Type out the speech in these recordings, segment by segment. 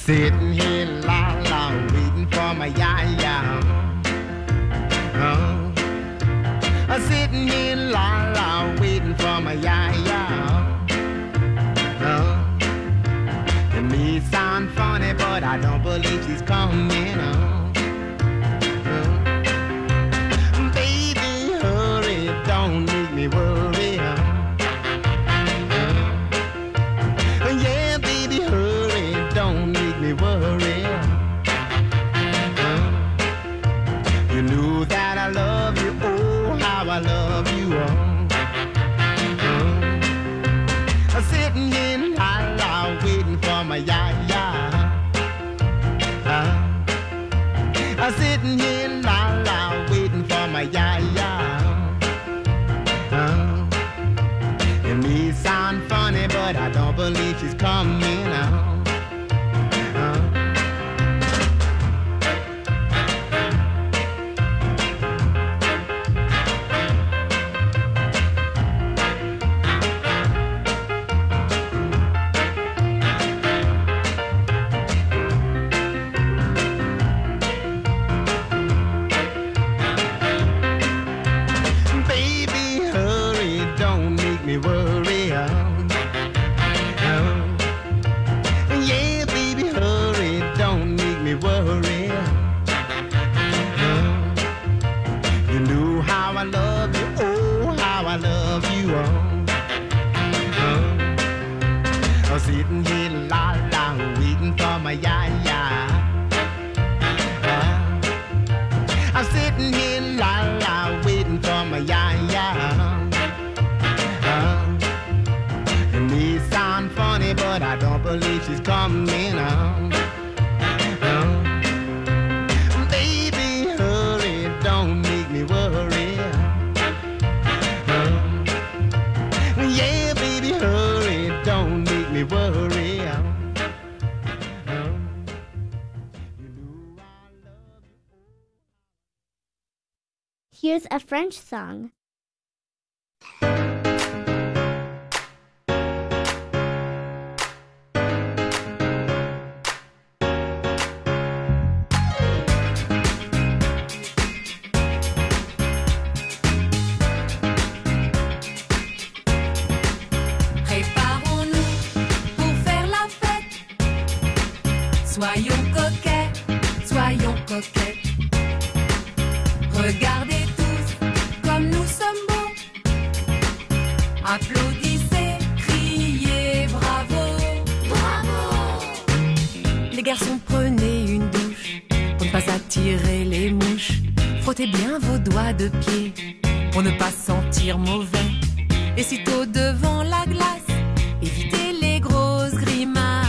Sitting here la la waiting for my ya-ya. Sitting here la la waiting for my ya-ya. It may sound funny, but I don't believe she's coming. Baby, hurry, don't make me worry. Yeah, baby, hurry, don't make me worry. You know that I love you, oh, how I love you. Sitting here la la waiting for my ya-ya. Sitting here la la waiting for my ya-ya. It may sound funny, but I don't believe she's coming out. Sitting here la la waiting for my ya-ya. I'm sitting here la la waiting for my ya-ya. It may sound funny, but I don't believe she's coming out. Baby, hurry, don't make me worry. Yeah, baby, hurry, don't make me worry. Here's a French song. Soyons coquets, soyons coquettes. Regardez tous comme nous sommes beaux. Applaudissez, criez bravo, bravo. Les garçons, prenez une douche pour ne pas attirer les mouches. Frottez bien vos doigts de pied pour ne pas sentir mauvais. Et sitôt devant la glace, évitez les grosses grimaces.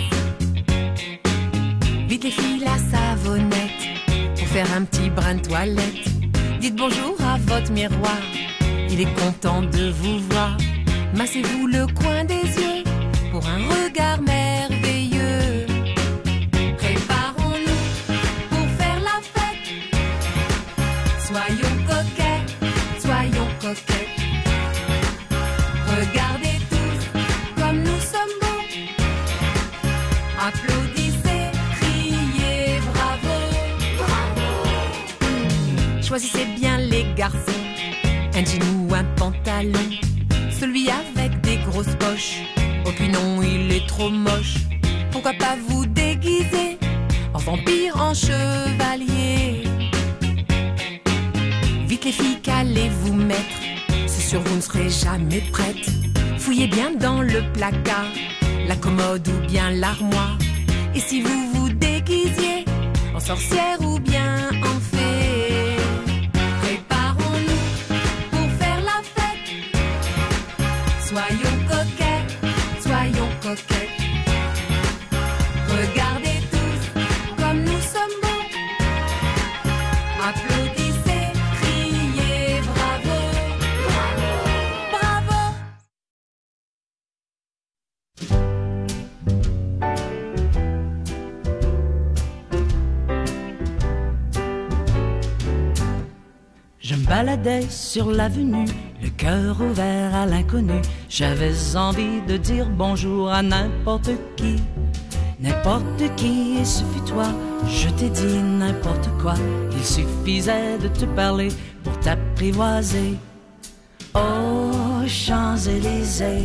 Vite les filles, la savonnette pour faire un petit brin de toilette. Dites bonjour à votre miroir, il est content de vous voir. Massez-vous le coin des yeux pour un regard merveilleux. Préparons-nous pour faire la fête. Soyons coquets, soyons coquettes. Regardez tous comme nous sommes beaux. Applaudissez, criez bravo, bravo. Choisissez bien les garçons, un jean ou un pantalon. Celui avec des grosses poches, oh puis non, il est trop moche. Pourquoi pas vous déguiser en vampire, en chevalier? Vite les filles, qu'allez-vous mettre? C'est sûr, vous ne serez jamais prêtes. Fouillez bien dans le placard, la commode ou bien l'armoire. Et si vous vous déguisiez en sorcière ou bien en fée? Préparons-nous pour faire la fête. Soyons coquets, soyons coquettes. Regardez tous comme nous sommes beaux. Applaudissez, criez bravo, bravo, bravo. Je me baladais sur l'avenue, le cœur ouvert à l'inconnu. J'avais envie de dire bonjour à n'importe qui. n'importe qui, et ce fut toi. Je t'ai dit n'importe quoi, il suffisait de te parler pour t'apprivoiser. Aux Champs-Élysées,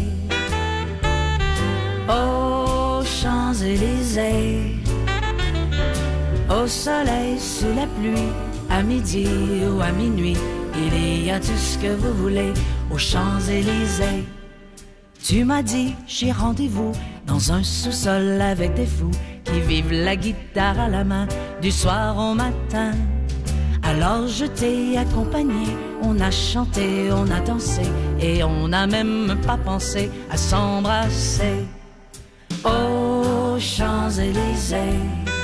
aux Champs-Élysées, au soleil, sous la pluie, à midi ou à minuit, il y a tout ce que vous voulez aux Champs-Élysées. Tu m'as dit, j'ai rendez-vous dans un sous-sol avec des fous qui vivent la guitare à la main du soir au matin. Alors je t'ai accompagné, on a chanté, on a dansé et on n'a même pas pensé à s'embrasser. Aux Champs-Élysées,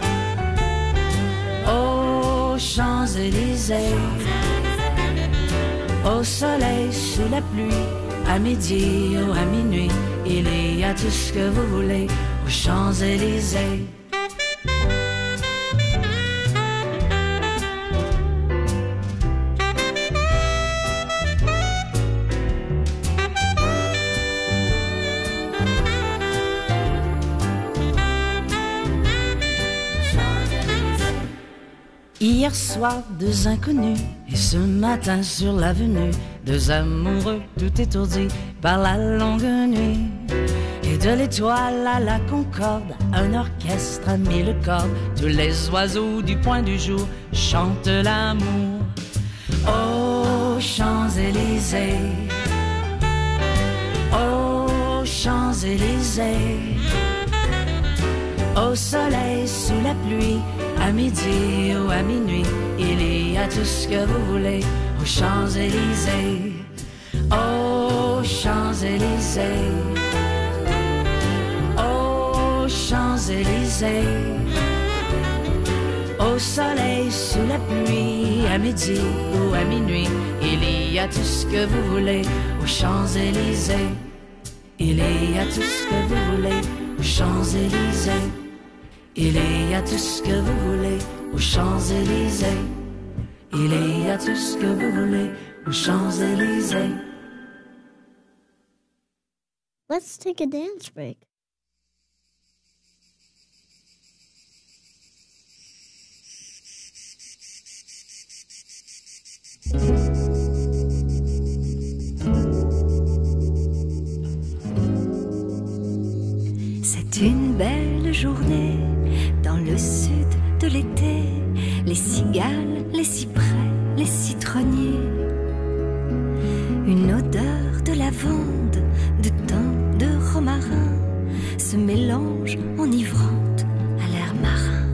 aux Champs-Élysées, au soleil, sous la pluie, à midi ou à minuit, il y a tout ce que vous voulez aux Champs-Élysées. Hier soir, deux inconnus, et ce matin sur l'avenue, deux amoureux tout étourdis par la longue nuit. Et de l'étoile à la concorde, un orchestre a mis le corps. Tous les oiseaux du point du jour chantent l'amour. Aux Champs-Élysées, aux Champs-Élysées, au soleil, sous la pluie, à midi ou à minuit, il y a tout ce que vous voulez aux Champs-Élysées. Aux Champs-Élysées, aux Champs-Élysées, au soleil, sous la pluie, à midi ou à minuit, il y a tout ce que vous voulez aux Champs-Élysées. Il y a tout ce que vous voulez aux Champs-Élysées. Il y a tout ce que vous voulez aux Champs-Élysées. Il y a tout ce que vous voulez aux Champs-Élysées. Let's take a dance break. C'est une belle journée dans le sud de l'été, les cigales, les cyprès, les citronniers. Une odeur de lavande, de thym, de romarin se mélange enivrante à l'air marin.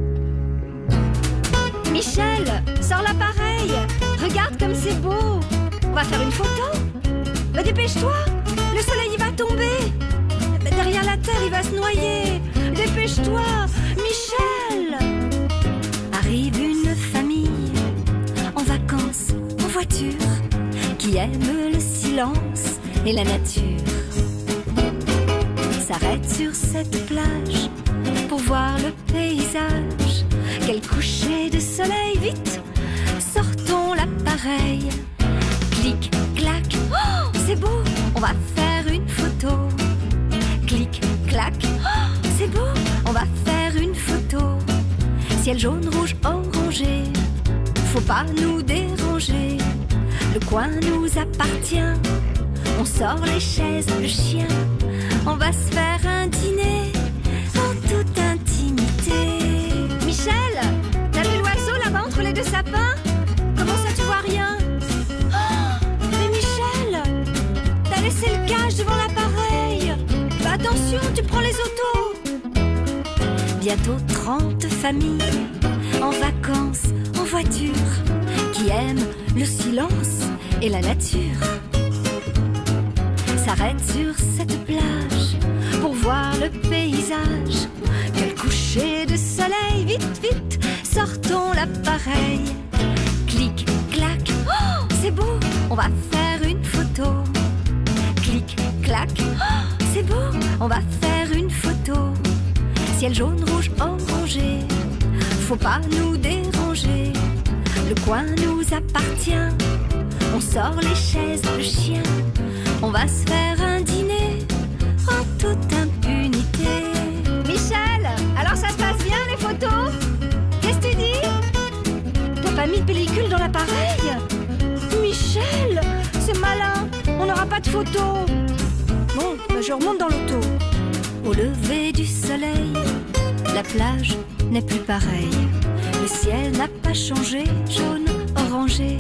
Michel, sors l'appareil, regarde comme c'est beau. On va faire une photo. Bah, dépêche-toi, le soleil il va tomber. Derrière la terre, il va se noyer. Dépêche-toi, Michel. Arrive une famille en vacances, en voiture, qui aime le silence et la nature. S'arrête sur cette plage pour voir le paysage. Quel coucher de soleil, vite, sortons l'appareil. Clic, clac, oh, c'est beau, on va faire une photo. Clic, clac, oh, c'est beau, on va faire une photo. Ciel jaune, rouge, orangé, faut pas nous déranger. Le coin nous appartient, on sort les chaises, le chien. On va se faire un dîner en toute intimité. Michel, t'as vu l'oiseau là-bas entre les deux sapins? Comment ça tu vois rien? Oh, mais Michel, t'as laissé le cache devant l'appareil. Bah attention, tu prends les autos. Bientôt 30 familles en vacances, en voiture, qui aiment le silence et la nature. S'arrête sur cette plage pour voir le paysage. Quel coucher de soleil, vite, vite, sortons l'appareil. Clic, clac, oh, c'est beau, on va faire une photo. Clic, clac, oh, c'est beau, on va faire une photo. Ciel jaune, rouge, orangé, faut pas nous déranger. Le coin nous appartient, on sort les chaises, le chien. On va se faire un dîner en toute impunité. Michel, photos. Bon, bah je remonte dans l'auto. Au lever du soleil, la plage n'est plus pareille. Le ciel n'a pas changé, jaune, orangé.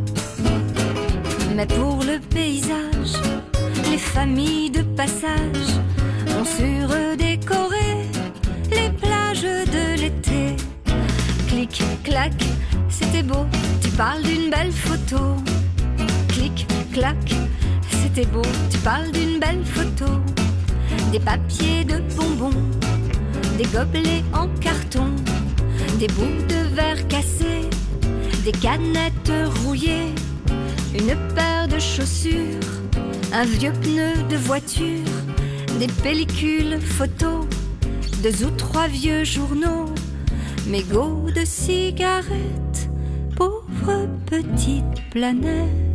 Mais pour le paysage, les familles de passage ont surdécoré les plages de l'été. Clic, clac, c'était beau, tu parles d'une belle photo. Clic, clac, c'était beau, tu parles d'une belle photo. Des papiers de bonbons, des gobelets en carton, des bouts de verre cassés, des canettes rouillées, une paire de chaussures, un vieux pneu de voiture, des pellicules photos, 2 ou 3 vieux journaux, mégots de cigarettes, pauvre petite planète.